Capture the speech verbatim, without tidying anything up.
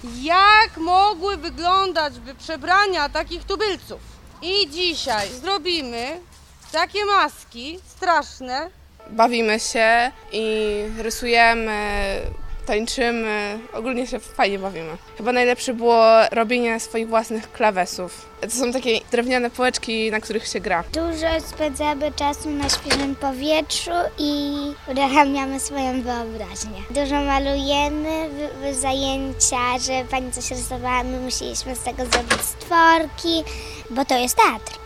jak mogły wyglądać przebrania takich tubylców. I dzisiaj zrobimy takie maski straszne. Bawimy się i rysujemy, tańczymy, ogólnie się fajnie bawimy. Chyba najlepsze było robienie swoich własnych klawesów. To są takie drewniane półeczki, na których się gra. Dużo spędzamy czasu na świeżym powietrzu i uruchamiamy swoją wyobraźnię. Dużo malujemy, były zajęcia, że pani coś rysowała, my musieliśmy z tego zrobić stworki, bo to jest teatr.